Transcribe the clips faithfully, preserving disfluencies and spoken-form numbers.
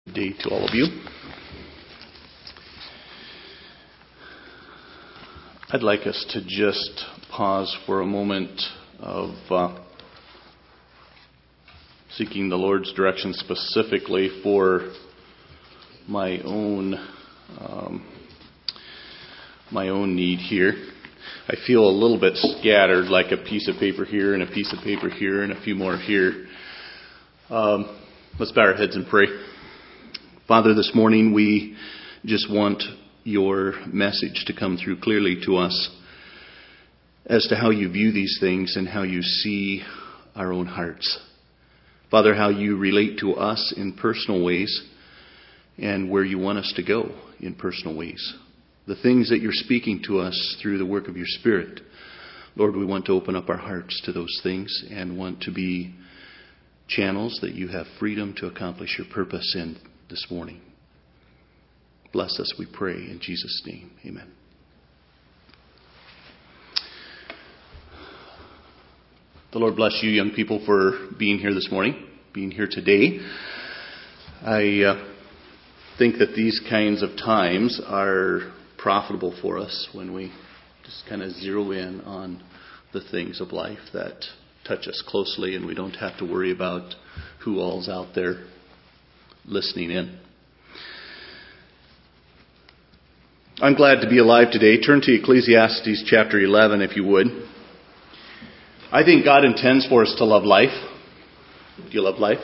Good day to all of you. I'd like us to just pause for a moment of uh, seeking the Lord's direction specifically for my own um, my own need here. I feel a little bit scattered, like a piece of paper here and a piece of paper here and a few more here. Um, let's bow our heads and pray. Father, this morning we just want your message to come through clearly to us as to how you view these things and how you see our own hearts. Father, how you relate to us in personal ways and where you want us to go in personal ways. The things that you're speaking to us through the work of your Spirit. Lord, we want to open up our hearts to those things and want to be channels that you have freedom to accomplish your purpose in this morning. Bless us, we pray, in Jesus' name. Amen. The Lord bless you, young people, for being here this morning, being here today. I uh, think that these kinds of times are profitable for us when we just kind of zero in on the things of life that touch us closely, and we don't have to worry about who all's out there listening in. I'm glad to be alive today. Turn to Ecclesiastes chapter eleven, if you would. I think God intends for us to love life. Do you love life?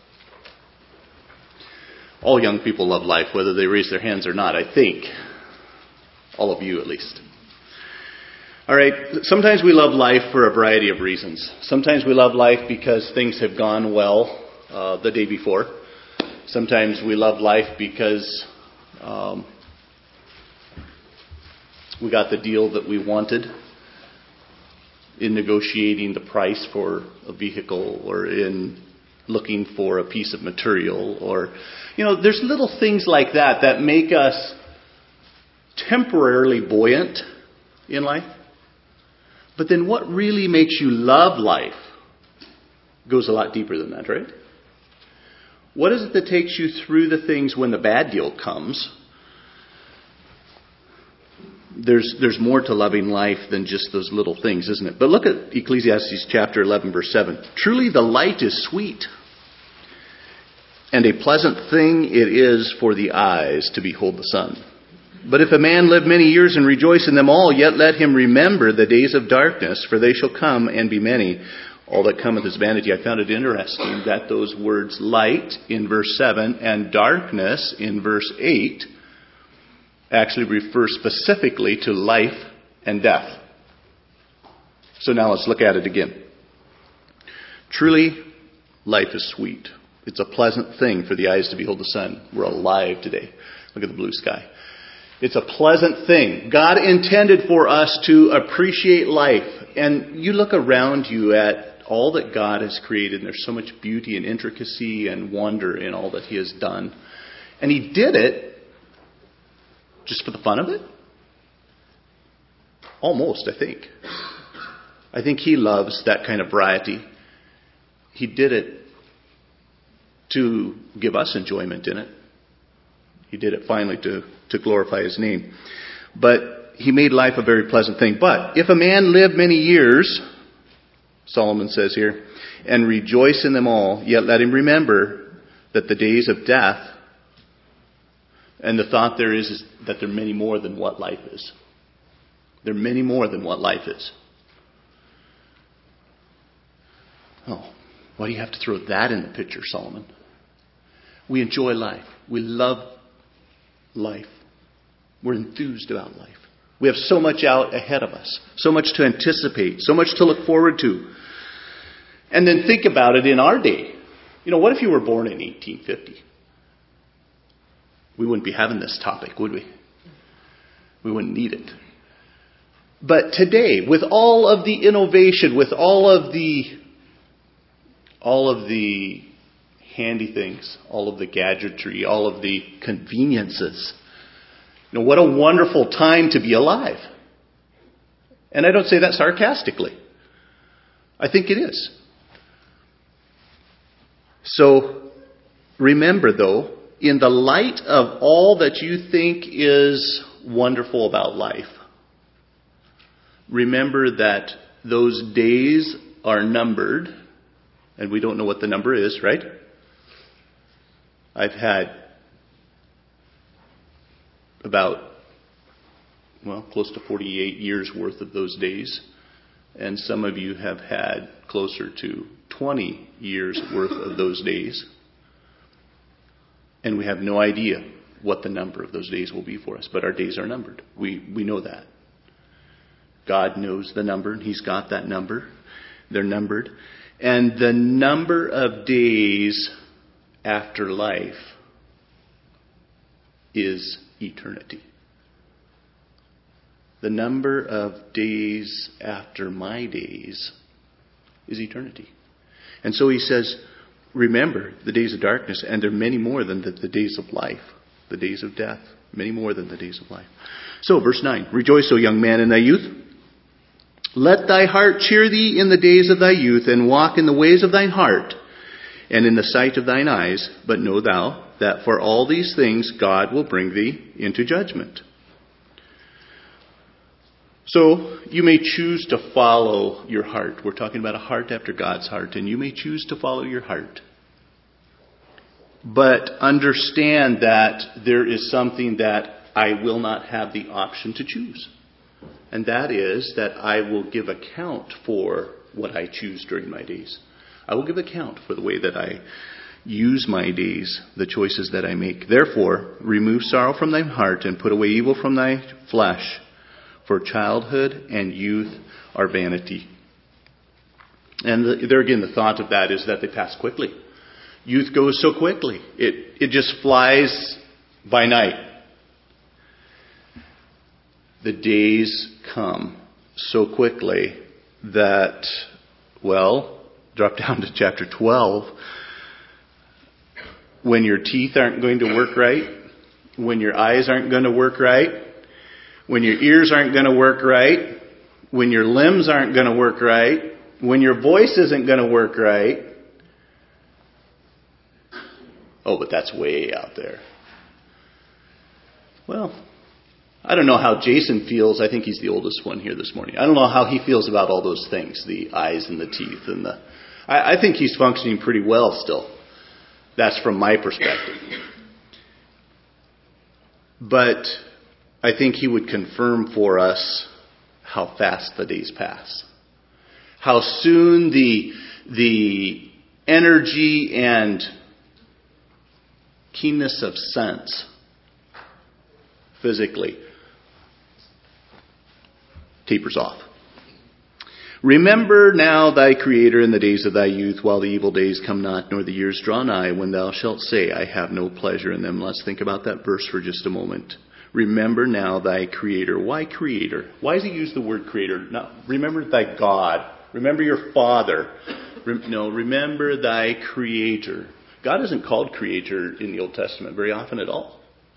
All young people love life, whether they raise their hands or not, I think. All of you, at least. All right, sometimes we love life for a variety of reasons. Sometimes we love life because things have gone well uh, the day before. Sometimes we love life because um, we got the deal that we wanted in negotiating the price for a vehicle or in looking for a piece of material. Or, you know, there's little things like that that make us temporarily buoyant in life. But then what really makes you love life goes a lot deeper than that, right? What is it that takes you through the things when the bad deal comes? There's there's more to loving life than just those little things, isn't it? But look at Ecclesiastes chapter eleven, verse seven. Truly the light is sweet, and a pleasant thing it is for the eyes to behold the sun. But if a man live many years and rejoice in them all, yet let him remember the days of darkness, for they shall come and be many. All that cometh is vanity. I found it interesting that those words light in verse seven and darkness in verse eight actually refer specifically to life and death. So now let's look at it again. Truly, life is sweet. It's a pleasant thing for the eyes to behold the sun. We're alive today. Look at the blue sky. It's a pleasant thing. God intended for us to appreciate life. And you look around you at all that God has created, and there's so much beauty and intricacy and wonder in all that He has done. And He did it just for the fun of it? Almost, I think. I think He loves that kind of variety. He did it to give us enjoyment in it. He did it finally to, to glorify His name. But He made life a very pleasant thing. But if a man live many years, Solomon says here, and rejoice in them all, yet let him remember that the days of death, and the thought there is, is that there are many more than what life is. There are many more than what life is. Oh, why do you have to throw that in the picture, Solomon? We enjoy life. We love life. We're enthused about life. We have so much out ahead of us, so much to anticipate, so much to look forward to. And then think about it in our day. You know, what if you were born in eighteen fifty? We wouldn't be having this topic, would we? We wouldn't need it. But today, with all of the innovation, with all of the all of the handy things, all of the gadgetry, all of the conveniences, you know, what a wonderful time to be alive. And I don't say that sarcastically. I think it is. So remember, though, in the light of all that you think is wonderful about life, remember that those days are numbered, and we don't know what the number is, right? I've had about, well, close to forty-eight years worth of those days, and some of you have had closer to twenty years worth of those days. And we have no idea what the number of those days will be for us. But our days are numbered. We we know that. God knows the number, and He's got that number. They're numbered. And the number of days after life is eternity. The number of days after my days is eternity. And so He says, remember the days of darkness, and there are many more than the, the days of life, the days of death, many more than the days of life. So, verse nine, rejoice, O young man, in thy youth. Let thy heart cheer thee in the days of thy youth, and walk in the ways of thine heart, and in the sight of thine eyes. But know thou that for all these things God will bring thee into judgment. So, you may choose to follow your heart. We're talking about a heart after God's heart, and you may choose to follow your heart. But understand that there is something that I will not have the option to choose. And that is that I will give account for what I choose during my days. I will give account for the way that I use my days, the choices that I make. Therefore, remove sorrow from thy heart and put away evil from thy flesh. For childhood and youth are vanity. And the, there again, the thought of that is that they pass quickly. Youth goes so quickly. It, it just flies by night. The days come so quickly that, well, drop down to chapter twelve. When your teeth aren't going to work right, when your eyes aren't going to work right, when your ears aren't going to work right, when your limbs aren't going to work right, when your voice isn't going to work right. Oh, but that's way out there. Well, I don't know how Jason feels. I think he's the oldest one here this morning. I don't know how he feels about all those things, the eyes and the teeth. and the. I, I think he's functioning pretty well still. That's from my perspective. But I think he would confirm for us how fast the days pass. How soon the, the energy and keenness of sense physically tapers off. Remember now thy Creator in the days of thy youth, while the evil days come not, nor the years draw nigh, when thou shalt say, I have no pleasure in them. Let's think about that verse for just a moment. Remember now thy Creator. Why Creator? Why does he use the word Creator? No, remember thy God. Remember your Father. Re- no, remember thy Creator. God isn't called Creator in the Old Testament very often at all.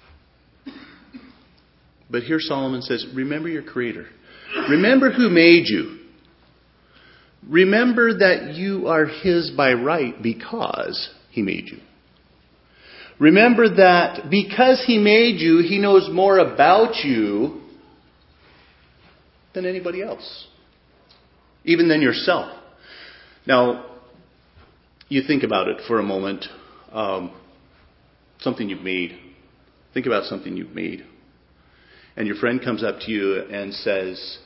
But here Solomon says, remember your Creator. Remember who made you. Remember that you are His by right because He made you. Remember that because He made you, He knows more about you than anybody else. Even than yourself. Now, you think about it for a moment. Um, something you've made. Think about something you've made. And your friend comes up to you and says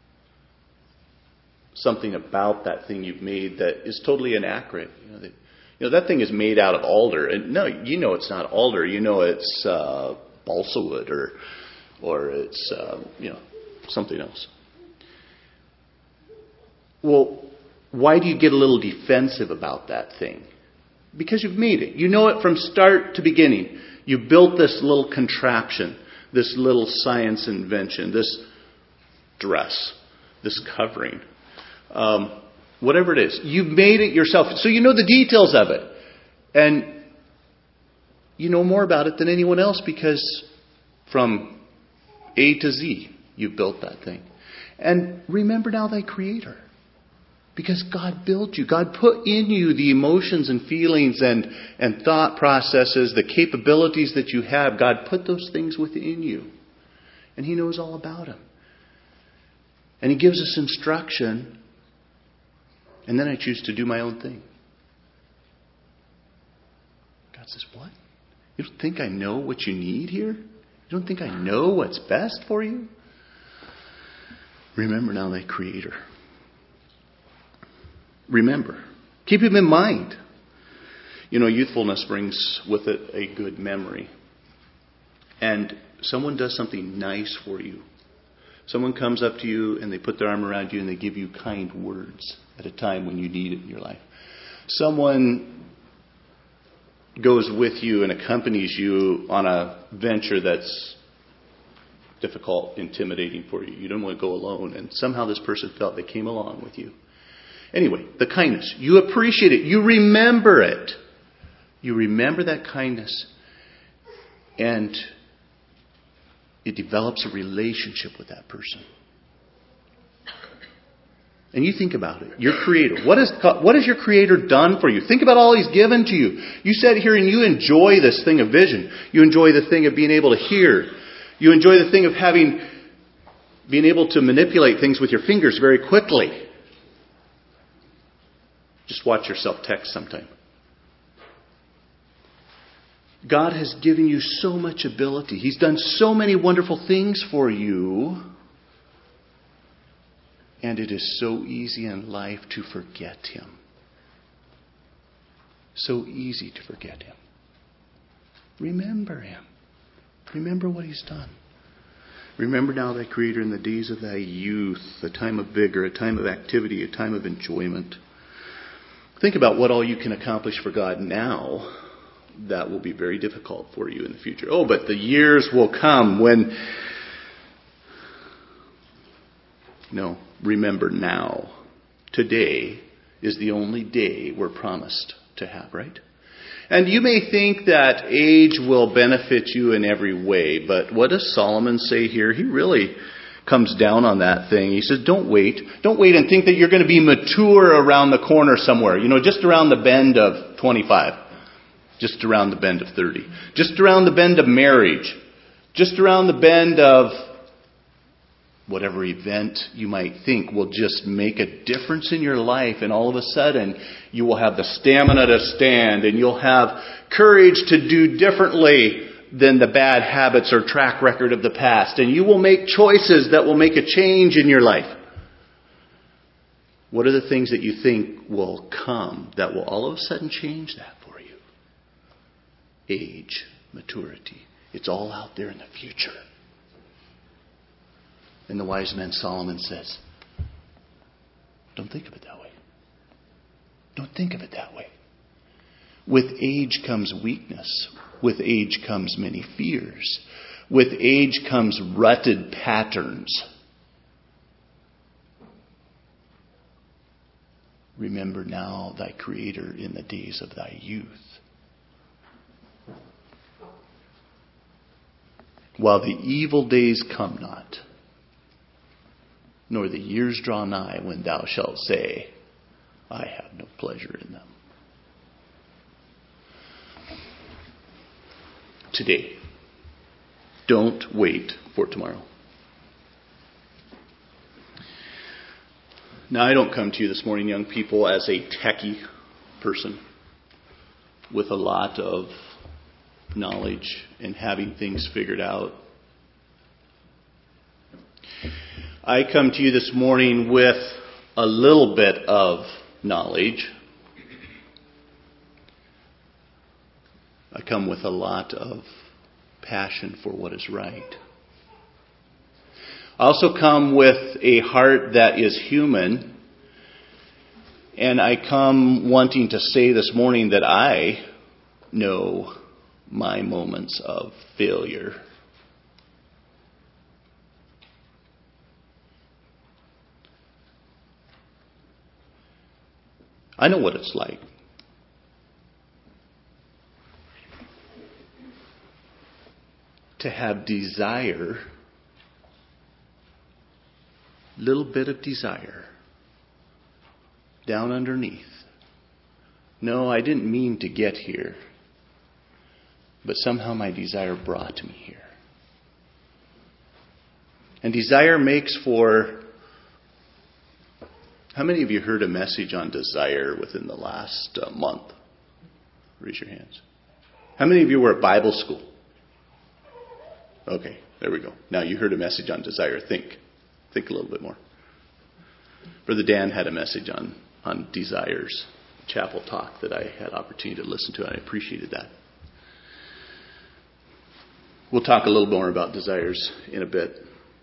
something about that thing you've made that is totally inaccurate. You know, that, you know, that thing is made out of alder. And no, you know it's not alder. You know it's uh, balsa wood or, or it's, uh, you know, something else. Well, why do you get a little defensive about that thing? Because you've made it. You know it from start to beginning. You built this little contraption, this little science invention, this dress, this covering, um, whatever it is. You've made it yourself. So you know the details of it. And you know more about it than anyone else because from A to Z, you've built that thing. And remember now thy Creator. Because God built you. God put in you the emotions and feelings and, and thought processes, the capabilities that you have. God put those things within you. And He knows all about them. And He gives us instruction. And then I choose to do my own thing. God says, what? You don't think I know what you need here? You don't think I know what's best for you? Remember now thy Creator. Remember. Keep Him in mind. You know, youthfulness brings with it a good memory. And someone does something nice for you. Someone comes up to you and they put their arm around you and they give you kind words at a time when you need it in your life. Someone goes with you and accompanies you on a venture that's difficult, intimidating for you. You don't want to go alone. And somehow this person felt they came along with you. Anyway, the kindness. You appreciate it. You remember it. You remember that kindness. And it develops a relationship with that person. And you think about it. Your Creator. What, is, what has your Creator done for you? Think about all He's given to you. You sat here and you enjoy this thing of vision. You enjoy the thing of being able to hear. You enjoy the thing of having, being able to manipulate things with your fingers very quickly. Just watch yourself text sometime. God has given you so much ability. He's done so many wonderful things for you. And it is so easy in life to forget Him. So easy to forget Him. Remember Him. Remember what He's done. Remember now thy Creator in the days of thy youth, a time of vigor, a time of activity, a time of enjoyment. Think about what all you can accomplish for God now. That will be very difficult for you in the future. Oh, but the years will come when... No, remember now. Today is the only day we're promised to have, right? And you may think that age will benefit you in every way, but what does Solomon say here? He really comes down on that thing. He says, don't wait. Don't wait and think that you're going to be mature around the corner somewhere. You know, just around the bend of twenty-five. Just around the bend of thirty. Just around the bend of marriage. Just around the bend of whatever event you might think will just make a difference in your life. And all of a sudden, you will have the stamina to stand. And you'll have courage to do differently than the bad habits or track record of the past. And you will make choices that will make a change in your life. What are the things that you think will come that will all of a sudden change that for you? Age, maturity. It's all out there in the future. And the wise man Solomon says, don't think of it that way. Don't think of it that way. With age comes weakness. With age comes many fears. With age comes rutted patterns. Remember now thy Creator in the days of thy youth. While the evil days come not, nor the years draw nigh when thou shalt say, I have no pleasure in them. Today, don't wait for tomorrow. Now, I don't come to you this morning, young people, as a techie person with a lot of knowledge and having things figured out. I come to you this morning with a little bit of knowledge. I come with a lot of passion for what is right. I also come with a heart that is human. And I come wanting to say this morning that I know my moments of failure. I know what it's like. To have desire, little bit of desire, down underneath. No, I didn't mean to get here. But somehow my desire brought me here. And desire makes for... How many of you heard a message on desire within the last uh, month? Raise your hands. How many of you were at Bible school? Okay, there we go. Now you heard a message on desire. Think. Think a little bit more. Brother Dan had a message on, on desires, chapel talk that I had opportunity to listen to, and I appreciated that. We'll talk a little more about desires in a bit.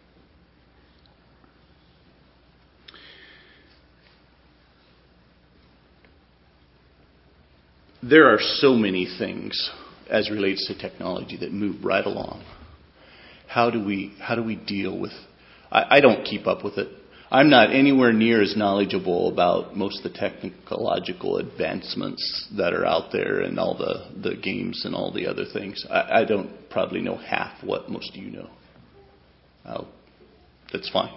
There are so many things as relates to technology that move right along. How do we how do we deal with... I, I don't keep up with it. I'm not anywhere near as knowledgeable about most of the technological advancements that are out there and all the, the games and all the other things. I, I don't probably know half what most of you know. I'll, that's fine.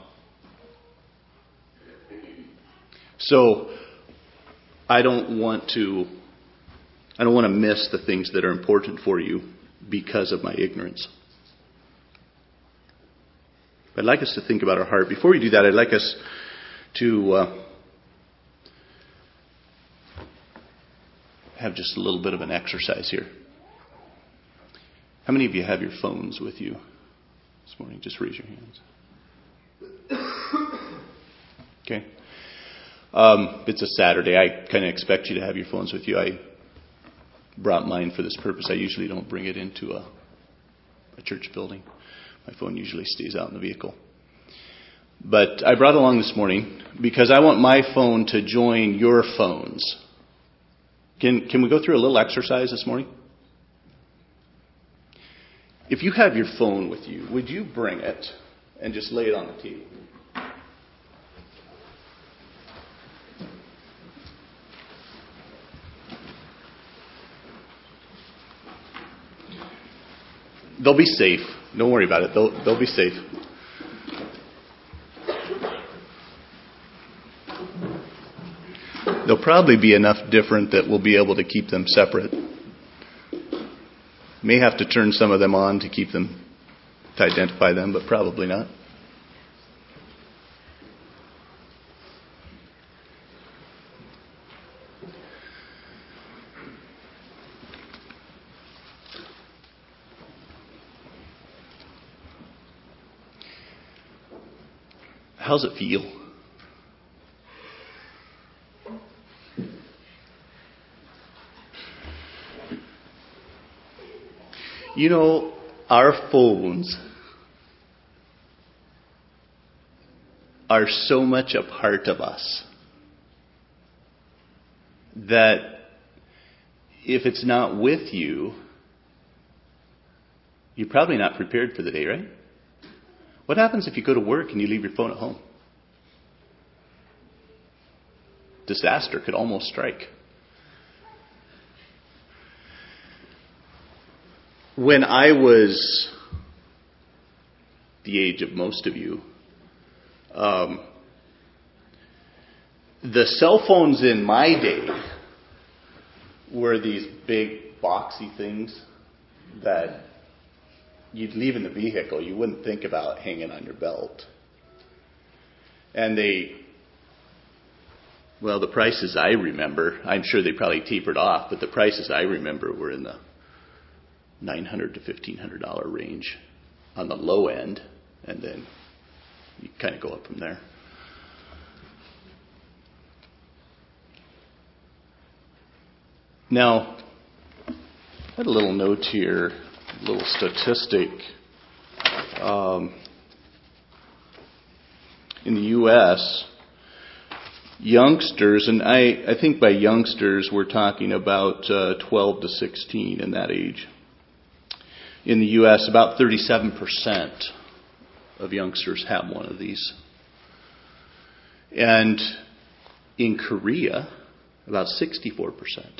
So I don't want to... I don't want to miss the things that are important for you because of my ignorance. I'd like us to think about our heart. Before we do that, I'd like us to uh, have just a little bit of an exercise here. How many of you have your phones with you this morning? Just raise your hands. Okay. Um, it's a Saturday. I kind of expect you to have your phones with you. I brought mine for this purpose. I usually don't bring it into a, a church building. My phone usually stays out in the vehicle. But I brought along this morning because I want my phone to join your phones. Can can we go through a little exercise this morning? If you have your phone with you, would you bring it and just lay it on the table? They'll be safe. Don't worry about it. They'll, they'll be safe. They'll probably be enough different that we'll be able to keep them separate. May have to turn some of them on to keep them, to identify them, but probably not. How's it feel? You know, our phones are so much a part of us that if it's not with you, you're probably not prepared for the day, right? What happens if you go to work and you leave your phone at home? Disaster could almost strike. When I was the age of most of you, um, the cell phones in my day were these big boxy things that you'd leave in the vehicle. You wouldn't think about hanging on your belt. And they, well, the prices I remember, I'm sure they probably tapered off, but the prices I remember were in the nine hundred dollars to fifteen hundred dollars range on the low end, and then you kind of go up from there. Now, I had a little note here, a little statistic. Um, in the U S, youngsters, and I, I think by youngsters we're talking about uh, twelve to sixteen in that age. In the U S, about thirty-seven percent of youngsters have one of these. And in Korea, about sixty-four percent.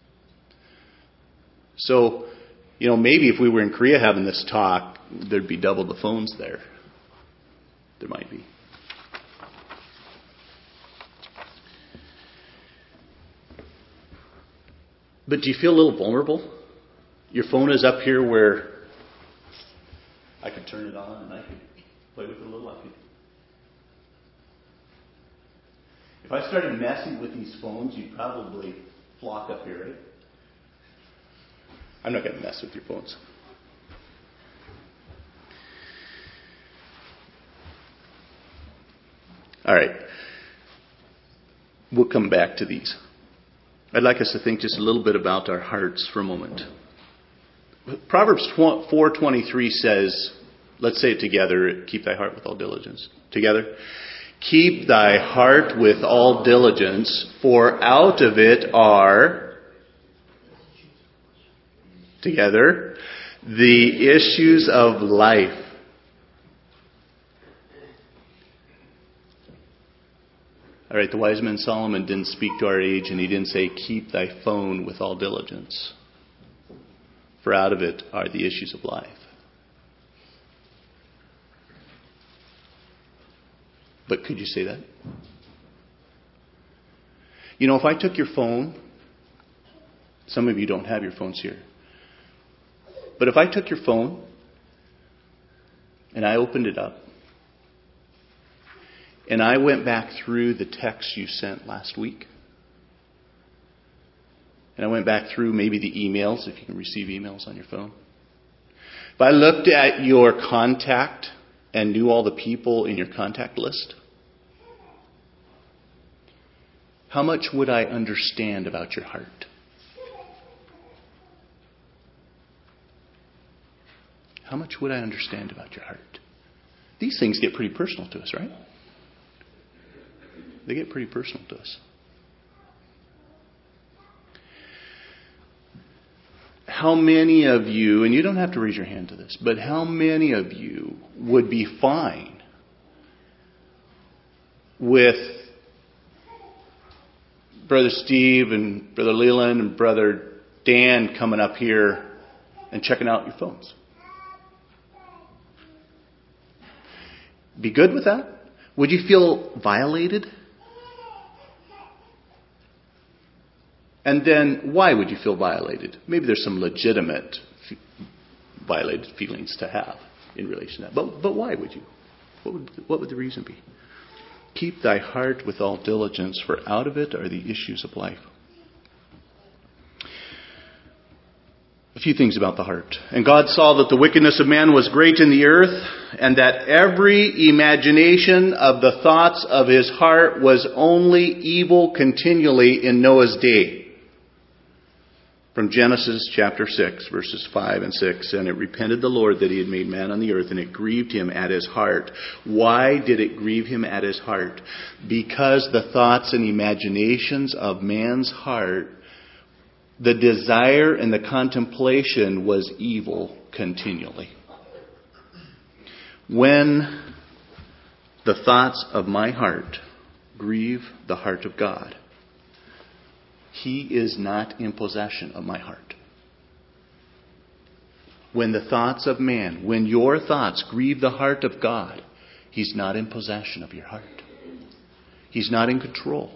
So, you know, maybe if we were in Korea having this talk, there'd be double the phones there. There might be. But do you feel a little vulnerable? Your phone is up here where I could turn it on and I could play with it a little. I could. If I started messing with these phones, you'd probably flock up here, right? I'm not going to mess with your phones. All right. We'll come back to these. I'd like us to think just a little bit about our hearts for a moment. Proverbs four twenty-three says, let's say it together, keep thy heart with all diligence. Together. Keep thy heart with all diligence, for out of it are, together, the issues of life. All right, the wise man Solomon didn't speak to our age, and he didn't say, keep thy phone with all diligence, for out of it are the issues of life. But could you say that? You know, if I took your phone, some of you don't have your phones here, but if I took your phone and I opened it up, and I went back through the texts you sent last week, and I went back through maybe the emails, if you can receive emails on your phone. If I looked at your contact and knew all the people in your contact list, how much would I understand about your heart? How much would I understand about your heart? These things get pretty personal to us, right? They get pretty personal to us. How many of you, and you don't have to raise your hand to this, but how many of you would be fine with Brother Steve and Brother Leland and Brother Dan coming up here and checking out your phones? Be good with that? Would you feel violated? And then, why would you feel violated? Maybe there's some legitimate f- violated feelings to have in relation to that. But but why would you? What would what would the reason be? Keep thy heart with all diligence, for out of it are the issues of life. A few things about the heart. And God saw that the wickedness of man was great in the earth, and that every imagination of the thoughts of his heart was only evil continually in Noah's day. From Genesis chapter six, verses five and six. And it repented the Lord that he had made man on the earth, and it grieved him at his heart. Why did it grieve him at his heart? Because the thoughts and imaginations of man's heart, the desire and the contemplation was evil continually. When the thoughts of my heart grieve the heart of God, he is not in possession of my heart. When the thoughts of man, when your thoughts grieve the heart of God, he's not in possession of your heart. He's not in control.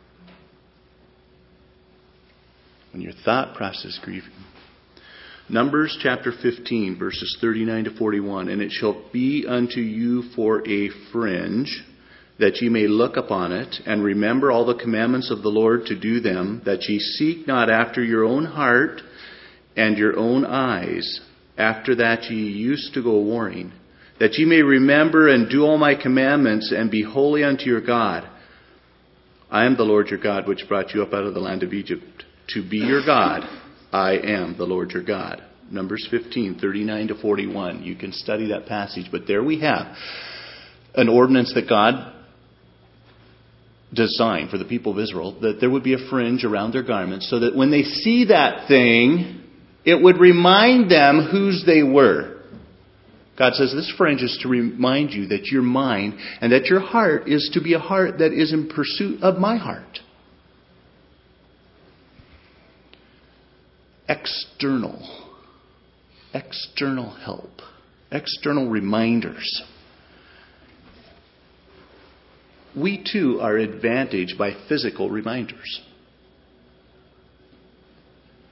When your thought process grieves him. Numbers chapter fifteen, verses thirty-nine to forty-one. And it shall be unto you for a fringe, that ye may look upon it, and remember all the commandments of the Lord to do them, that ye seek not after your own heart and your own eyes, after that ye used to go warring, that ye may remember and do all my commandments, and be holy unto your God. I am the Lord your God, which brought you up out of the land of Egypt, to be your God. I am the Lord your God. Numbers fifteen, thirty-nine to forty-one. You can study that passage, but there we have an ordinance that God designed for the people of Israel, that there would be a fringe around their garments, so that when they see that thing, it would remind them whose they were. God says this fringe is to remind you that you're mine, and that your heart is to be a heart that is in pursuit of my heart. External. External help. External reminders. We too are advantaged by physical reminders.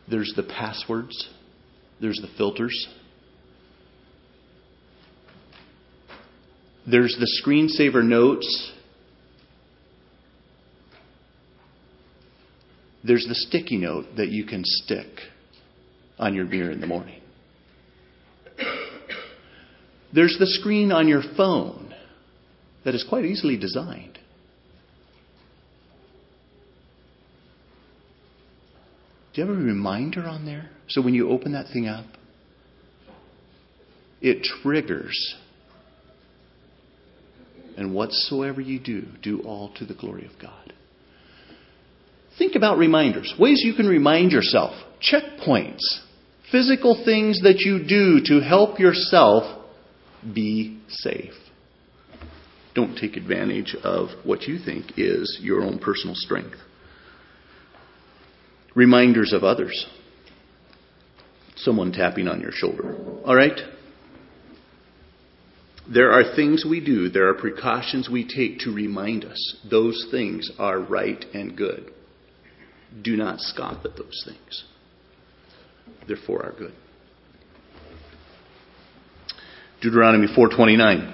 There's the passwords. There's the filters. There's the screensaver notes. There's the sticky note that you can stick on your mirror in the morning. There's the screen on your phone that is quite easily designed. Do you have a reminder on there? So when you open that thing up, it triggers. And whatsoever you do, do all to the glory of God. Think about reminders. Ways you can remind yourself. Checkpoints. Physical things that you do to help yourself be safe. Don't take advantage of what you think is your own personal strength. Reminders of others. Someone tapping on your shoulder. All right? There are things we do, there are precautions we take to remind us those things are right and good. Do not scoff at those things. They're for our good. Deuteronomy four twenty-nine.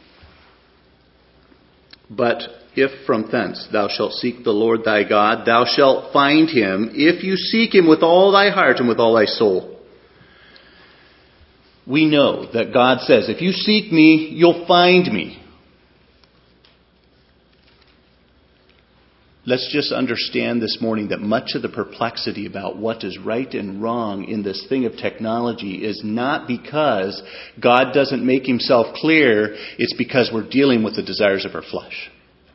But if from thence thou shalt seek the Lord thy God, thou shalt find him, if you seek him with all thy heart and with all thy soul. We know that God says, if you seek me, you'll find me. Let's just understand this morning that much of the perplexity about what is right and wrong in this thing of technology is not because God doesn't make himself clear. It's because we're dealing with the desires of our flesh.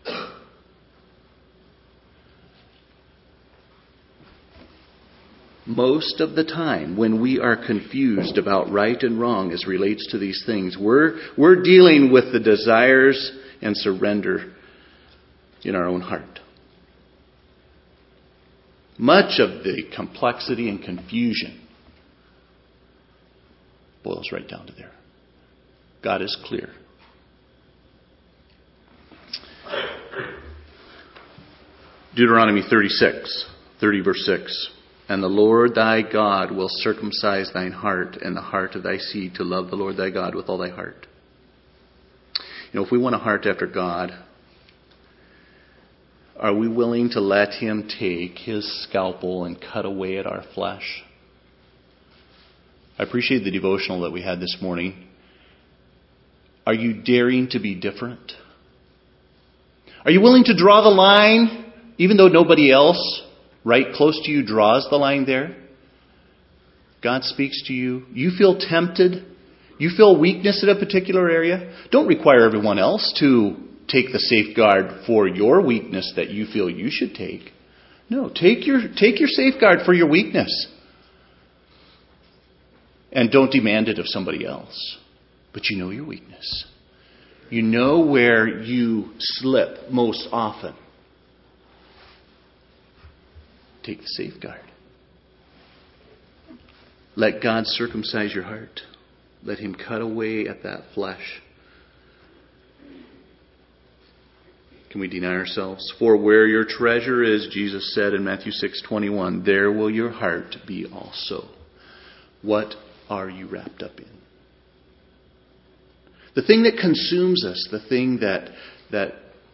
Most of the time, when we are confused about right and wrong as relates to these things, we're, we're dealing with the desires and surrender in our own heart. Much of the complexity and confusion boils right down to there. God is clear. Deuteronomy thirty-six, thirty verse six. And the Lord thy God will circumcise thine heart and the heart of thy seed to love the Lord thy God with all thy heart. You know, if we want a heart after God, are we willing to let him take his scalpel and cut away at our flesh? I appreciate the devotional that we had this morning. Are you daring to be different? Are you willing to draw the line, even though nobody else right close to you draws the line there? God speaks to you. You feel tempted. You feel weakness in a particular area. Don't require everyone else to take the safeguard for your weakness that you feel you should take. No, take your, take your safeguard for your weakness. And don't demand it of somebody else. But you know your weakness. You know where you slip most often. Take the safeguard. Let God circumcise your heart. Let him cut away at that flesh. Can we deny ourselves? For where your treasure is, Jesus said in Matthew six twenty-one, there will your heart be also. What are you wrapped up in? The thing that consumes us, the thing that, that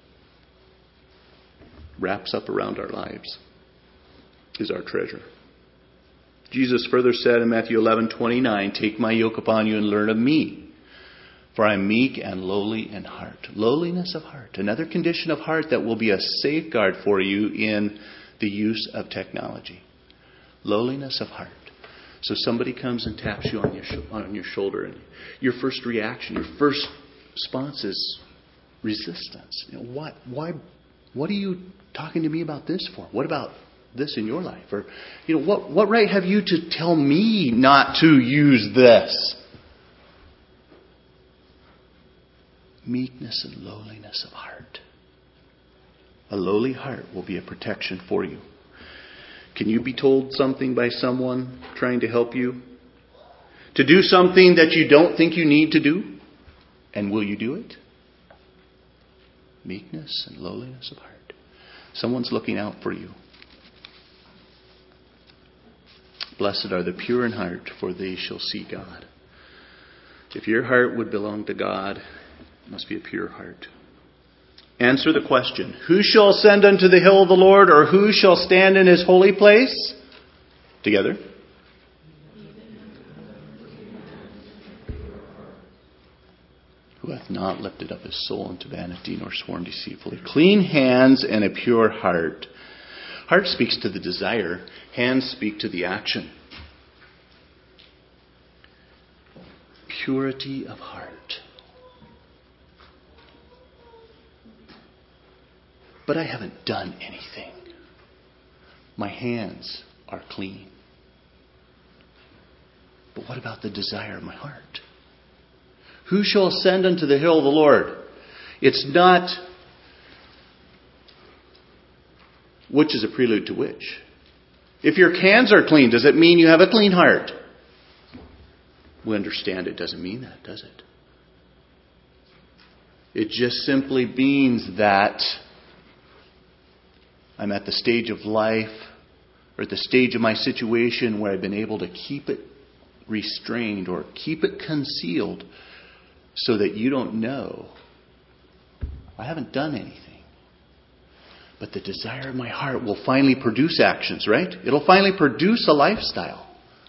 wraps up around our lives, is our treasure. Jesus further said in Matthew eleven twenty-nine, take my yoke upon you and learn of me, for I am meek and lowly in heart. Lowliness of heart. Another condition of heart that will be a safeguard for you in the use of technology. Lowliness of heart. So somebody comes and taps you on your sh- on your shoulder, and your first reaction, your first response is resistance. You know, what? Why? What are you talking to me about this for? What about this in your life? Or, you know, what, what right have you to tell me not to use this? Meekness and lowliness of heart. A lowly heart will be a protection for you. Can you be told something by someone trying to help you? To do something that you don't think you need to do? And will you do it? Meekness and lowliness of heart. Someone's looking out for you. Blessed are the pure in heart, for they shall see God. If your heart would belong to God, it must be a pure heart. Answer the question, who shall ascend unto the hill of the Lord, or who shall stand in his holy place? Together. Who hath not lifted up his soul unto vanity, nor sworn deceitfully. Clean hands and a pure heart. Heart speaks to the desire. Hands speak to the action. Purity of heart. But I haven't done anything. My hands are clean. But what about the desire of my heart? Who shall ascend unto the hill of the Lord? It's not which is a prelude to which. If your hands are clean, does it mean you have a clean heart? We understand it doesn't mean that, does it? It just simply means that I'm at the stage of life or at the stage of my situation where I've been able to keep it restrained or keep it concealed so that you don't know. I haven't done anything. But the desire of my heart will finally produce actions, right? It'll finally produce a lifestyle.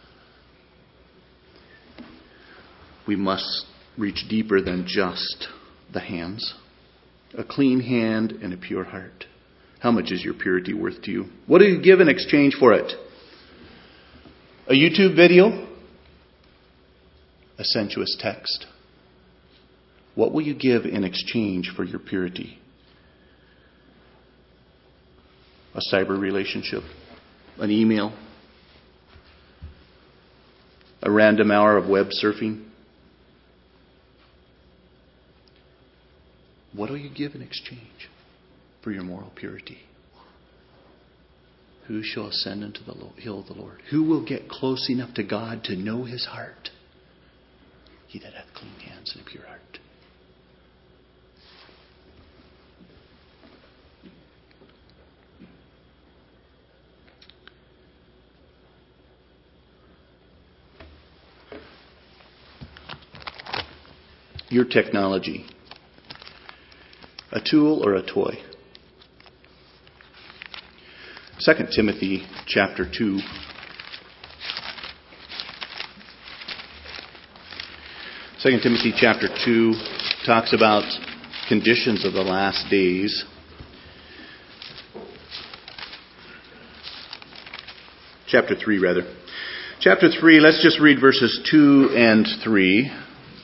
We must reach deeper than just the hands. A clean hand and a pure heart. How much is your purity worth to you? What do you give in exchange for it? A YouTube video? A sensuous text? What will you give in exchange for your purity? A cyber relationship? An email? A random hour of web surfing? What will you give in exchange for your moral purity? Who shall ascend into the hill of the Lord? Who will get close enough to God to know his heart? He that hath clean hands and a pure heart. Your technology. A tool or a toy? Second Timothy chapter two. Second Timothy chapter two talks about conditions of the last days. Chapter three, rather. Chapter three, let's just read verses two and three.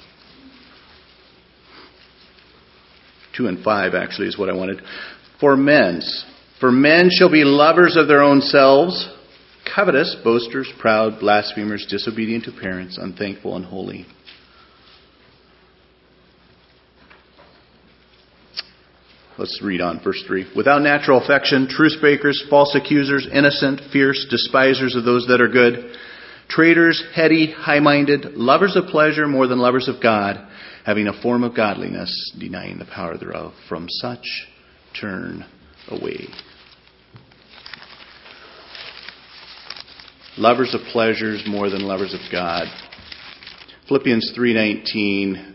Two and five, actually, is what I wanted. For men's. For men shall be lovers of their own selves, covetous, boasters, proud, blasphemers, disobedient to parents, unthankful, unholy. Let's read on, verse three. Without natural affection, truce breakers, false accusers, innocent, fierce, despisers of those that are good, traitors, heady, high-minded, lovers of pleasure more than lovers of God, having a form of godliness, denying the power thereof. From such turn away. Lovers of pleasures more than lovers of God. Philippians three nineteen,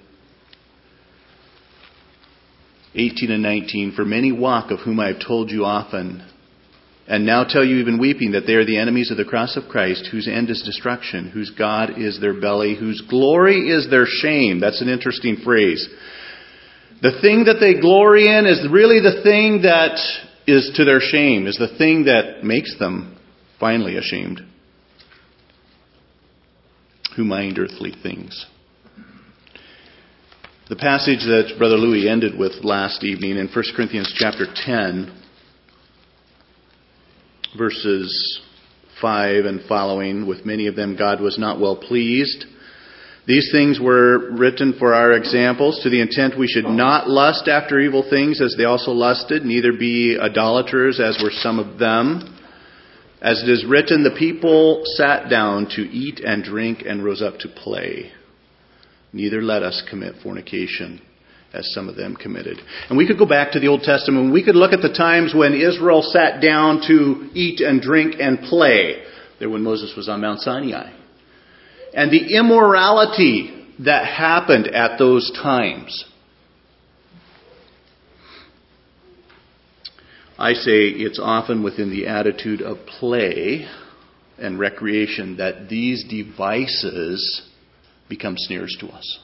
eighteen and nineteen. For many walk, of whom I have told you often, and now tell you even weeping, that they are the enemies of the cross of Christ, whose end is destruction, whose God is their belly, whose glory is their shame. That's an interesting phrase. The thing that they glory in is really the thing that is to their shame, is the thing that makes them finally ashamed. Who mind earthly things. The passage that Brother Louis ended with last evening in First Corinthians chapter ten, verses five and following, with many of them God was not well pleased. These things were written for our examples, to the intent we should not lust after evil things as they also lusted, neither be idolaters as were some of them. As it is written, the people sat down to eat and drink and rose up to play. Neither let us commit fornication as some of them committed. And we could go back to the Old Testament. We could look at the times when Israel sat down to eat and drink and play. there when Moses was on Mount Sinai. And the immorality that happened at those times. I say it's often within the attitude of play and recreation that these devices become snares to us.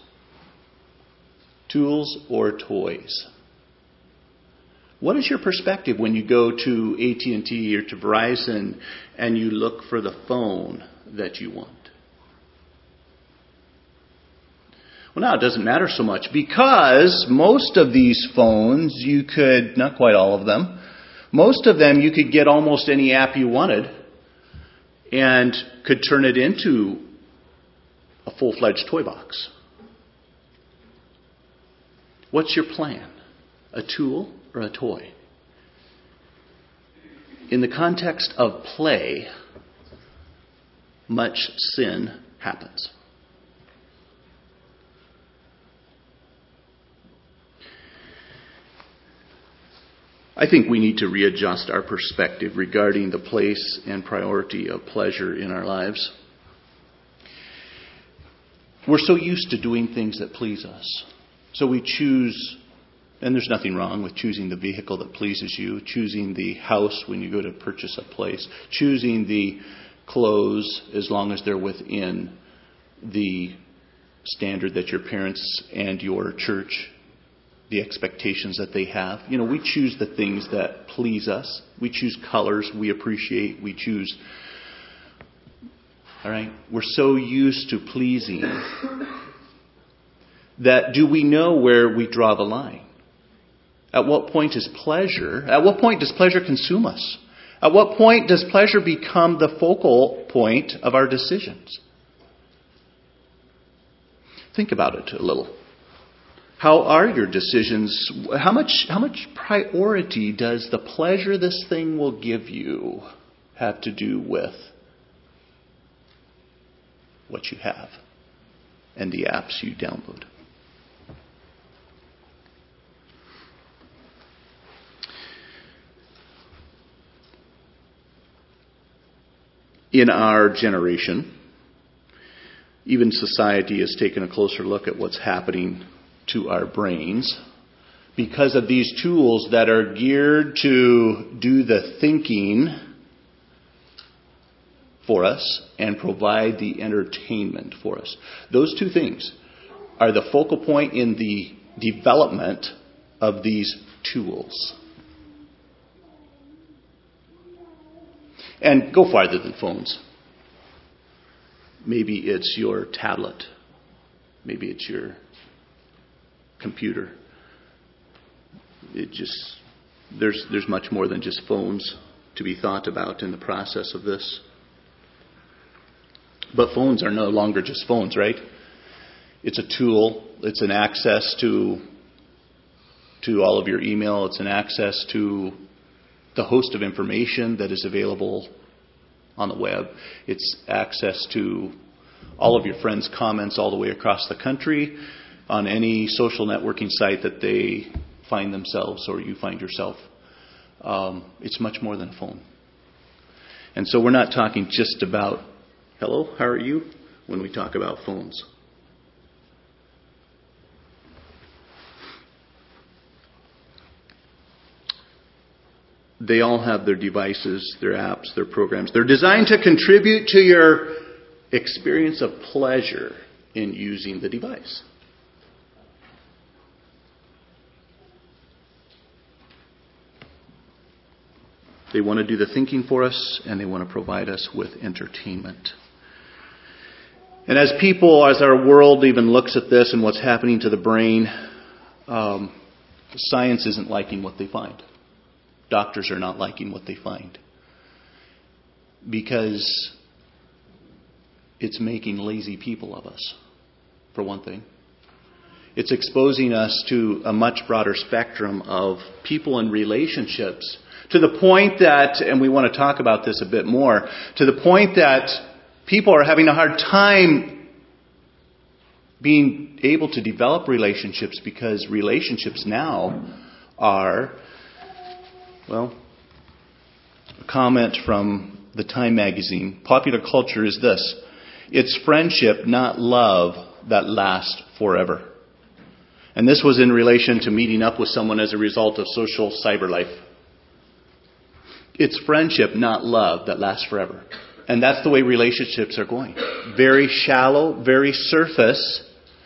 Tools or toys. What is your perspective when you go to A T and T or to Verizon and you look for the phone that you want? Well, now it doesn't matter so much because most of these phones you could, not quite all of them, most of them you could get almost any app you wanted and could turn it into a full-fledged toy box. What's your plan? A tool or a toy? In the context of play, much sin happens. I think we need to readjust our perspective regarding the place and priority of pleasure in our lives. We're so used to doing things that please us. So we choose, and there's nothing wrong with choosing the vehicle that pleases you, choosing the house when you go to purchase a place, choosing the clothes as long as they're within the standard that your parents and your church, the expectations that they have. You know, we choose the things that please us. We choose colors we appreciate. We choose, all right, we're so used to pleasing that do we know where we draw the line? At what point is pleasure, at what point does pleasure consume us? At what point does pleasure become the focal point of our decisions? Think about it a little. How are your decisions? How much, how much priority does the pleasure this thing will give you have to do with what you have and the apps you download? In our generation, even society has taken a closer look at what's happening to our brains because of these tools that are geared to do the thinking for us and provide the entertainment for us. Those two things are the focal point in the development of these tools. And go farther than phones. Maybe it's your tablet. Maybe it's your computer. It just there's there's much more than just phones to be thought about in the process of this. But phones are no longer just phones, right? It's a tool. It's an access to to all of your email. It's an access to the host of information that is available on the web. It's access to all of your friends' comments all the way across the country on any social networking site that they find themselves or you find yourself. Um, it's much more than a phone. And so we're not talking just about, hello, how are you, when we talk about phones. They all have their devices, their apps, their programs. They're designed to contribute to your experience of pleasure in using the device. They want to do the thinking for us, and they want to provide us with entertainment. And as people, as our world even looks at this and what's happening to the brain, um, science isn't liking what they find. Doctors are not liking what they find. Because it's making lazy people of us, for one thing. It's exposing us to a much broader spectrum of people and relationships to the point that, and we want to talk about this a bit more, to the point that people are having a hard time being able to develop relationships because relationships now are, well, a comment from the Time magazine. Popular culture is this: it's friendship, not love, that lasts forever. And this was in relation to meeting up with someone as a result of social cyber life. It's friendship, not love, that lasts forever. And that's the way relationships are going. Very shallow, very surface.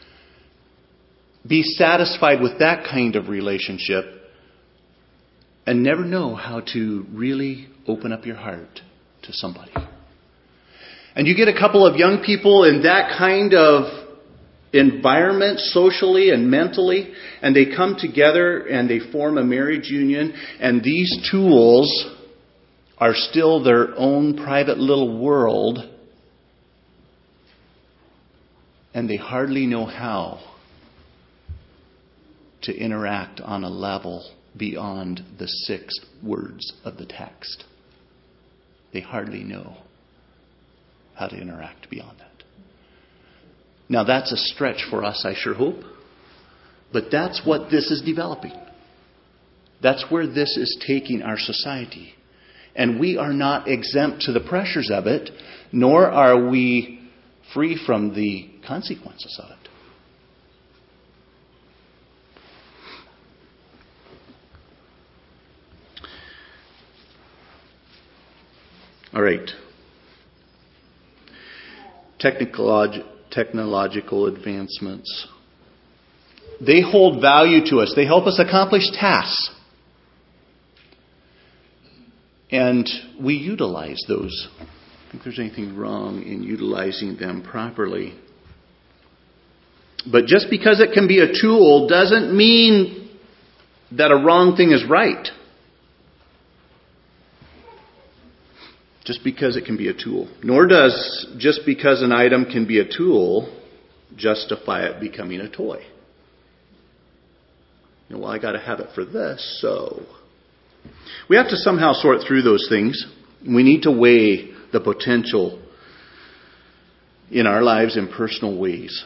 Be satisfied with that kind of relationship and never know how to really open up your heart to somebody. And you get a couple of young people in that kind of environment, socially and mentally, and they come together and they form a marriage union, and these tools are still their own private little world, and they hardly know how to interact on a level beyond the six words of the text. They hardly know how to interact beyond that. Now that's a stretch for us, I sure hope. But that's what this is developing. That's where this is taking our society. And we are not exempt to the pressures of it, nor are we free from the consequences of it. All right. Technolog- technological advancements. They hold value to us. They help us accomplish tasks. And we utilize those. I don't think there's anything wrong in utilizing them properly. But just because it can be a tool doesn't mean that a wrong thing is right. Just because it can be a tool. Nor does just because an item can be a tool justify it becoming a toy. You know, well, I got to have it for this, so... We have to somehow sort through those things. We need to weigh the potential in our lives in personal ways.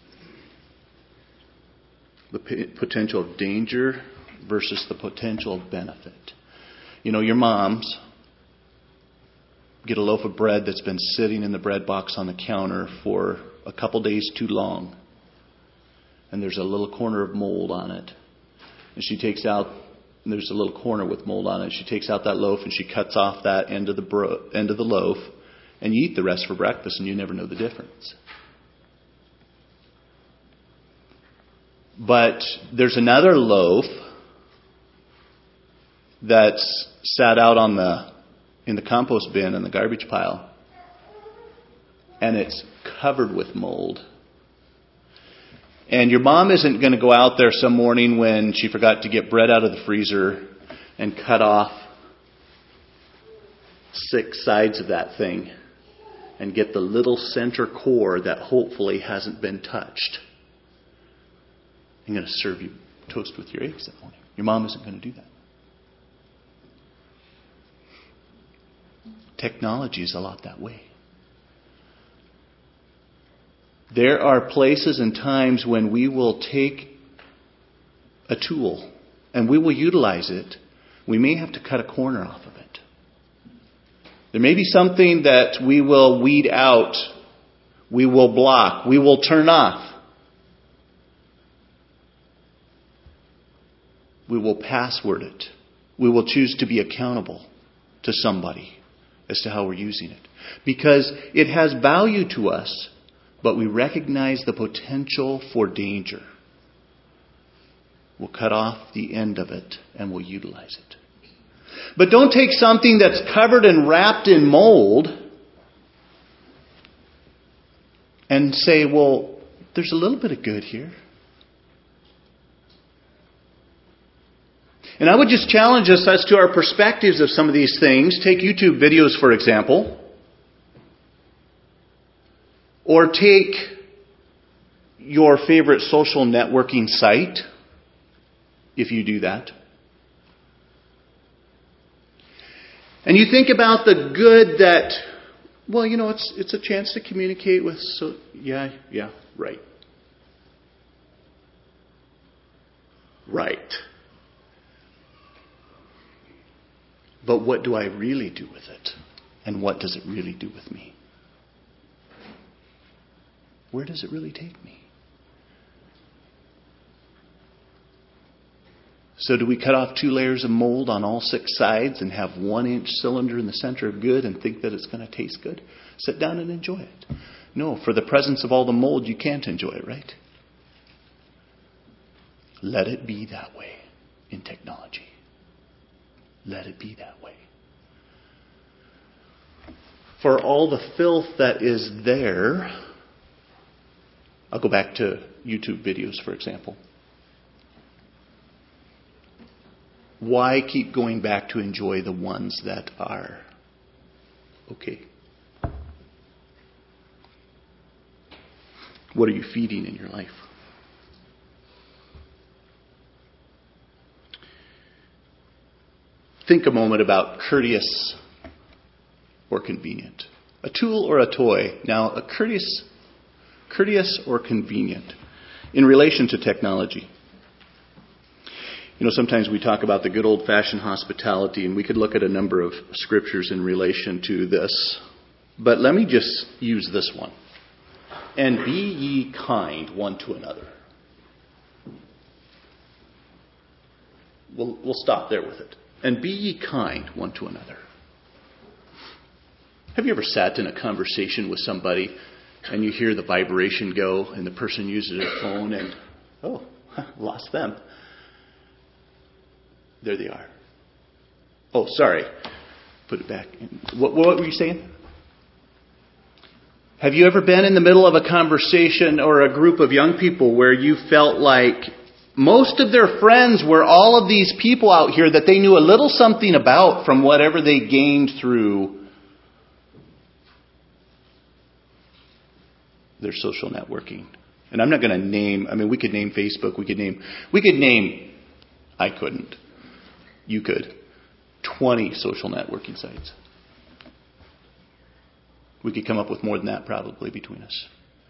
The p- potential of danger versus the potential of benefit. You know, your moms get a loaf of bread that's been sitting in the bread box on the counter for a couple days too long. And there's a little corner of mold on it. And she takes out... There's a little corner with mold on it. She takes out that loaf and she cuts off that end of the bro- end of the loaf, and you eat the rest for breakfast, and you never know the difference. But there's another loaf that's sat out on the in the compost bin in the garbage pile, and it's covered with mold. And your mom isn't going to go out there some morning when she forgot to get bread out of the freezer and cut off six sides of that thing and get the little center core that hopefully hasn't been touched. I'm going to serve you toast with your eggs that morning. Your mom isn't going to do that. Technology is a lot that way. There are places and times when we will take a tool and we will utilize it. We may have to cut a corner off of it. There may be something that we will weed out, we will block, we will turn off. We will password it. We will choose to be accountable to somebody as to how we're using it. Because it has value to us. But we recognize the potential for danger. We'll cut off the end of it and we'll utilize it. But don't take something that's covered and wrapped in mold and say, well, there's a little bit of good here. And I would just challenge us as to our perspectives of some of these things. Take YouTube videos, for example. Or take your favorite social networking site, if you do that. And you think about the good that, well, you know, it's it's a chance to communicate with, so yeah, yeah, right. Right. But what do I really do with it? And what does it really do with me? Where does it really take me? So do we cut off two layers of mold on all six sides and have one inch cylinder in the center of good and think that it's going to taste good? Sit down and enjoy it. No, for the presence of all the mold, you can't enjoy it, right? Let it be that way in technology. Let it be that way. For all the filth that is there, I'll go back to YouTube videos, for example. Why keep going back to enjoy the ones that are okay? What are you feeding in your life? Think a moment about courteous or convenient. A tool or a toy. Now, a courteous, courteous or convenient in relation to technology. You know, sometimes we talk about the good old-fashioned hospitality, and we could look at a number of scriptures in relation to this. But let me just use this one. And be ye kind one to another. We'll, we'll stop there with it. And be ye kind one to another. Have you ever sat in a conversation with somebody and you hear the vibration go and the person uses their phone and, oh, lost them. There they are. Oh, sorry. Put it back. What, what were you saying? Have you ever been in the middle of a conversation or a group of young people where you felt like most of their friends were all of these people out here that they knew a little something about from whatever they gained through their social networking? And I'm not going to name, I mean, we could name Facebook, we could name, we could name, I couldn't. You could. twenty social networking sites. We could come up with more than that probably between us.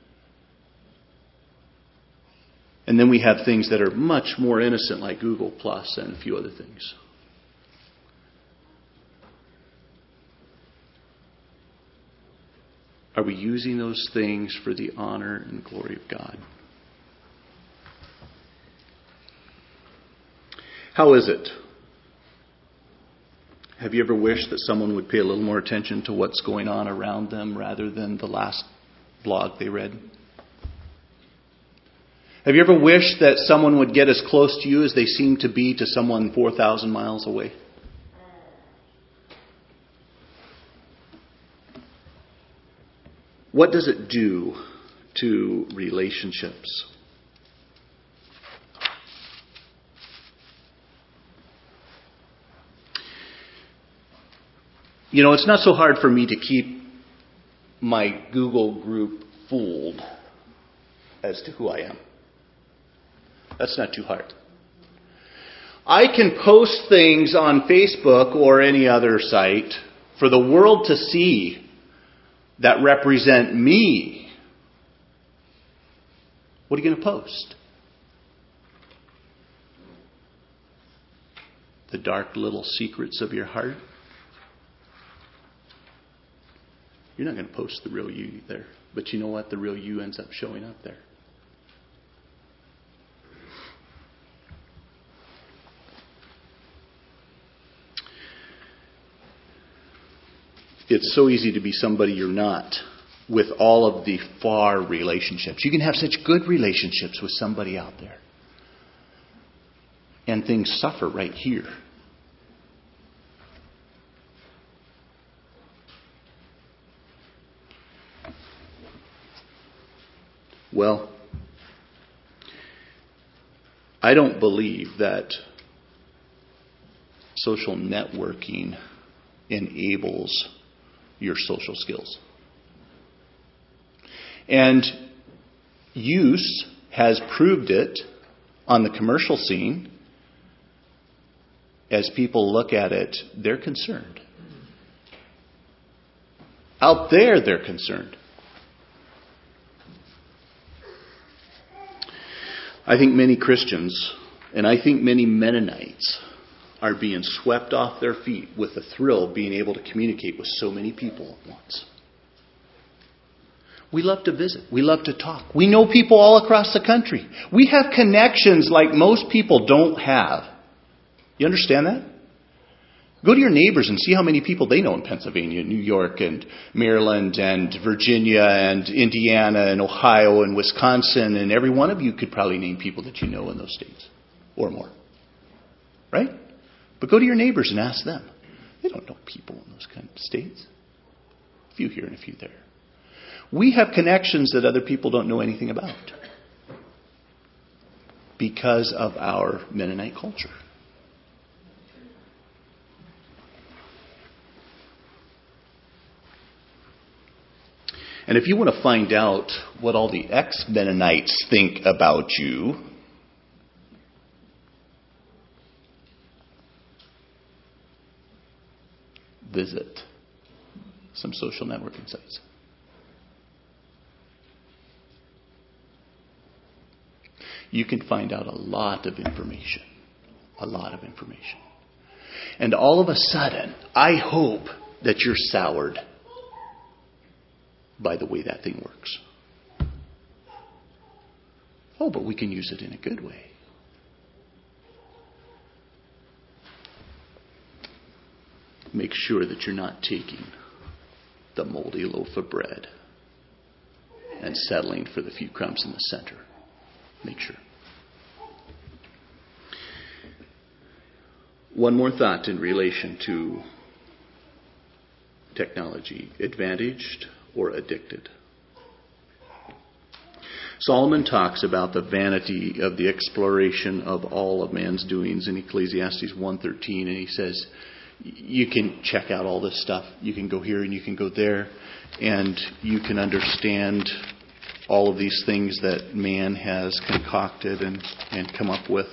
And then we have things that are much more innocent like Google Plus and a few other things. Are we using those things for the honor and glory of God? How is it? Have you ever wished that someone would pay a little more attention to what's going on around them rather than the last blog they read? Have you ever wished that someone would get as close to you as they seem to be to someone four thousand miles away? What does it do to relationships? You know, it's not so hard for me to keep my Google group fooled as to who I am. That's not too hard. I can post things on Facebook or any other site for the world to see that represent me. What are you going to post? The dark little secrets of your heart? You're not going to post the real you there. But you know what? The real you ends up showing up there. It's so easy to be somebody you're not with all of the far relationships. You can have such good relationships with somebody out there. And things suffer right here. Well, I don't believe that social networking enables your social skills. And use has proved it on the commercial scene. As people look at it, they're concerned. Out there, they're concerned. I think many Christians, and I think many Mennonites, are being swept off their feet with the thrill of being able to communicate with so many people at once. We love to visit. We love to talk. We know people all across the country. We have connections like most people don't have. You understand that? Go to your neighbors and see how many people they know in Pennsylvania, New York, and Maryland, and Virginia, and Indiana, and Ohio, and Wisconsin, and every one of you could probably name people that you know in those states, or more. Right? But go to your neighbors and ask them. They don't know people in those kind of states. A few here and a few there. We have connections that other people don't know anything about because of our Mennonite culture. And if you want to find out what all the ex-Mennonites think about you, visit some social networking sites. You can find out a lot of information. A lot of information. And all of a sudden, I hope that you're soured by the way that thing works. Oh, but we can use it in a good way. Make sure that you're not taking the moldy loaf of bread and settling for the few crumbs in the center. Make sure. One more thought in relation to technology. Advantaged or addicted? Solomon talks about the vanity of the exploration of all of man's doings in Ecclesiastes one thirteen, and he says, you can check out all this stuff. You can go here and you can go there, and you can understand all of these things that man has concocted and, and come up with.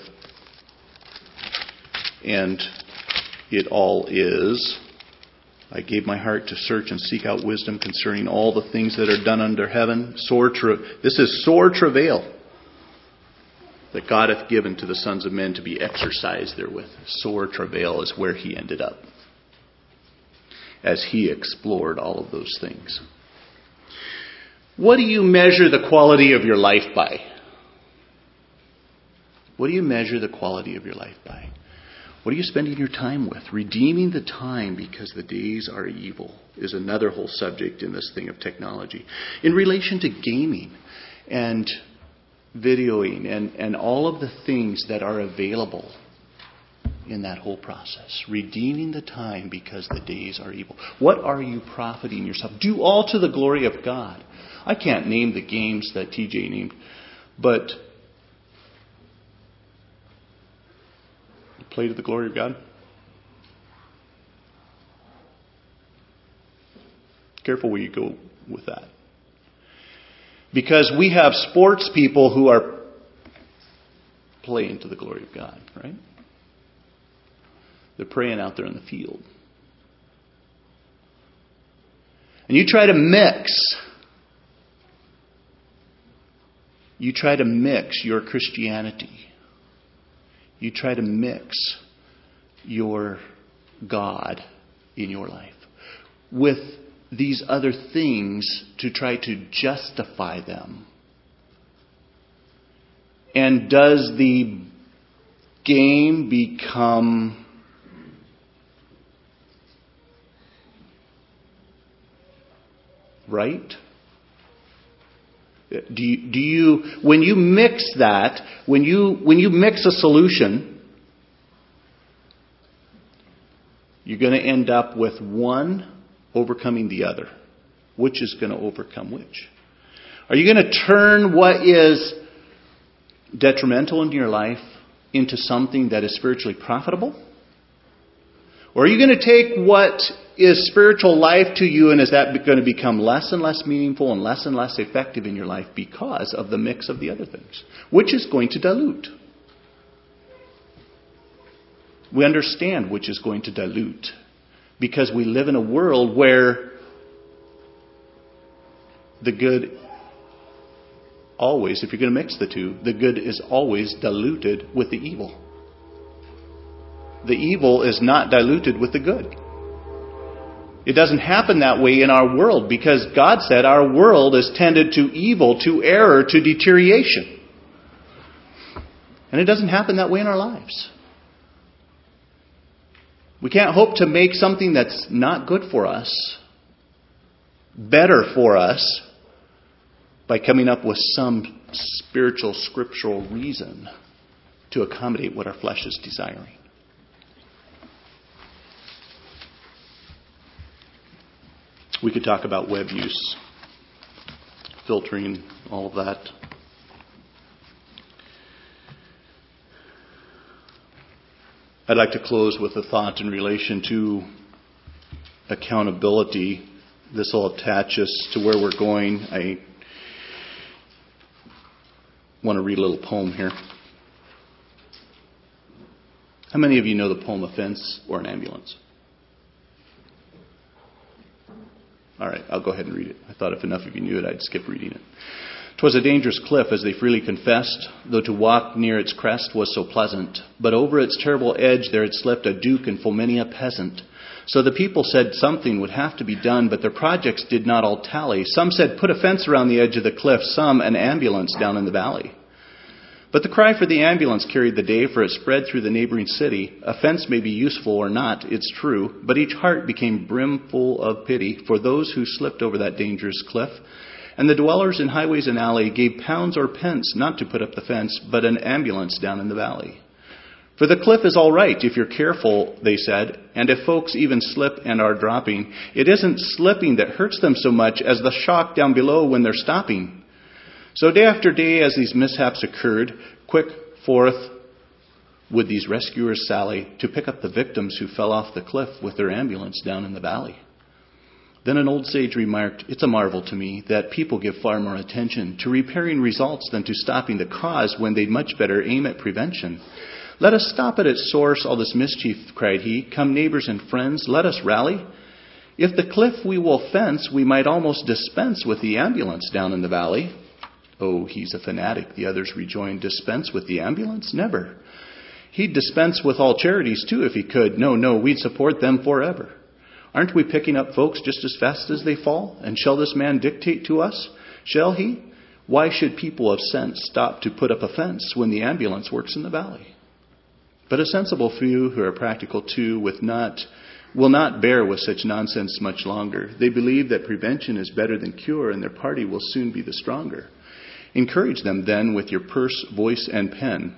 And it all is, I gave my heart to search and seek out wisdom concerning all the things that are done under heaven. Sore tra- this is sore travail that God hath given to the sons of men to be exercised therewith. Sore travail is where he ended up as he explored all of those things. What do you measure the quality of your life by? What do you measure the quality of your life by? What are you spending your time with? Redeeming the time because the days are evil is another whole subject in this thing of technology. In relation to gaming and videoing and, and all of the things that are available in that whole process. Redeeming the time because the days are evil. What are you profiting yourself? Do all to the glory of God. I can't name the games that T J named, but play to the glory of God. Careful where you go with that. Because we have sports people who are playing to the glory of God, right? They're praying out there in the field. And you try to mix. You try to mix your Christianity. You try to mix your God in your life with these other things to try to justify them. And does the game become right? Do you, do you, when you mix that, when you, when you mix a solution, you're going to end up with one overcoming the other. Which is going to overcome which? Are you going to turn what is detrimental in your life into something that is spiritually profitable? Or are you going to take what is spiritual life to you and is that going to become less and less meaningful and less and less effective in your life because of the mix of the other things? Which is going to dilute? We understand which is going to dilute because we live in a world where the good always, if you're going to mix the two, the good is always diluted with the evil. the evil is not diluted with the good. It doesn't happen that way in our world because God said our world is tended to evil, to error, to deterioration. And it doesn't happen that way in our lives. We can't hope to make something that's not good for us better for us by coming up with some spiritual, scriptural reason to accommodate what our flesh is desiring. We could talk about web use, filtering, all of that. I'd like to close with a thought in relation to accountability. This will attach us to where we're going. I want to read a little poem here. How many of you know the poem A Fence or an Ambulance? All right, I'll go ahead and read it. I thought if enough of you knew it, I'd skip reading it. 'Twas a dangerous cliff, as they freely confessed, though to walk near its crest was so pleasant. But over its terrible edge there had slept a duke and full many a peasant. So the people said something would have to be done, but their projects did not all tally. Some said, put a fence around the edge of the cliff, some an ambulance down in the valley. But the cry for the ambulance carried the day, for it spread through the neighboring city. A fence may be useful or not, it's true, but each heart became brimful of pity for those who slipped over that dangerous cliff. And the dwellers in highways and alley gave pounds or pence not to put up the fence, but an ambulance down in the valley. For the cliff is all right if you're careful, they said, and if folks even slip and are dropping, it isn't slipping that hurts them so much as the shock down below when they're stopping. So day after day, as these mishaps occurred, quick forth would these rescuers sally to pick up the victims who fell off the cliff with their ambulance down in the valley. Then an old sage remarked, it's a marvel to me that people give far more attention to repairing results than to stopping the cause when they'd much better aim at prevention. Let us stop at its source all this mischief, cried he. Come neighbors and friends, let us rally. If the cliff we will fence, we might almost dispense with the ambulance down in the valley. Oh, he's a fanatic, the others rejoined. Dispense with the ambulance? Never. He'd dispense with all charities too if he could. No, no, we'd support them forever. Aren't we picking up folks just as fast as they fall? And shall this man dictate to us? Shall he? Why should people of sense stop to put up a fence when the ambulance works in the valley? But a sensible few who are practical too with not, will not bear with such nonsense much longer. They believe that prevention is better than cure and their party will soon be the stronger. Encourage them then with your purse, voice, and pen.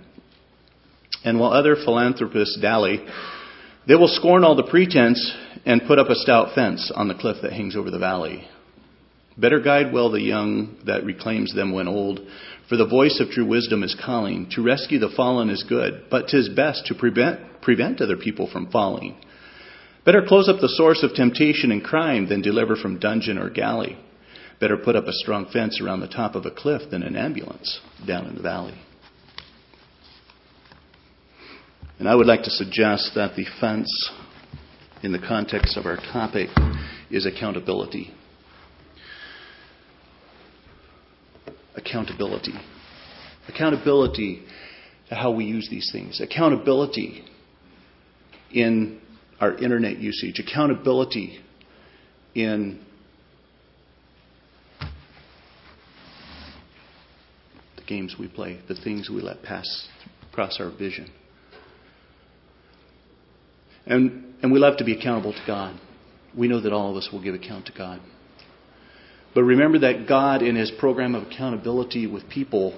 And while other philanthropists dally, they will scorn all the pretense and put up a stout fence on the cliff that hangs over the valley. Better guide well the young that reclaims them when old, for the voice of true wisdom is calling. To rescue the fallen is good, but 'tis best to prevent, prevent other people from falling. Better close up the source of temptation and crime than deliver from dungeon or galley. Better put up a strong fence around the top of a cliff than an ambulance down in the valley. And I would like to suggest that the fence, in the context of our topic, is accountability. Accountability. Accountability to how we use these things. Accountability in our internet usage. Accountability in the games we play, the things we let pass across our vision. And, and we love to be accountable to God. We know that all of us will give account to God. But remember that God, in His program of accountability with people,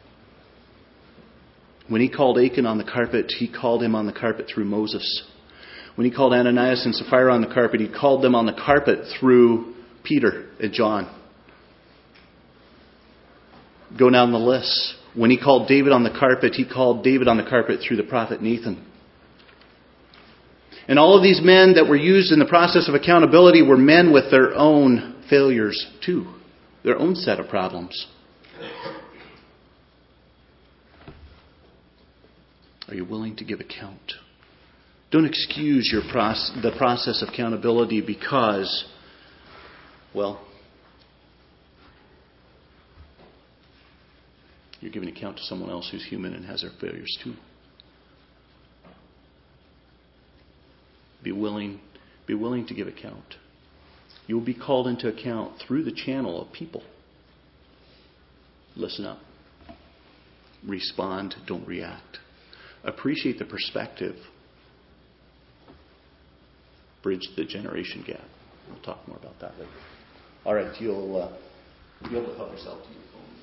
when He called Achan on the carpet, He called him on the carpet through Moses. When He called Ananias and Sapphira on the carpet, He called them on the carpet through Peter and John. Go down the list. When He called David on the carpet, He called David on the carpet through the prophet Nathan. And all of these men that were used in the process of accountability were men with their own failures too. Their own set of problems. Are you willing to give account? Don't excuse your proce- the process of accountability because, well, you're giving account to someone else who's human and has their failures too. Be willing, be willing to give account. You will be called into account through the channel of people. Listen up. Respond, don't react. Appreciate the perspective. Bridge the generation gap. We'll talk more about that later. All right, you'll, uh, you'll help yourself to your phone.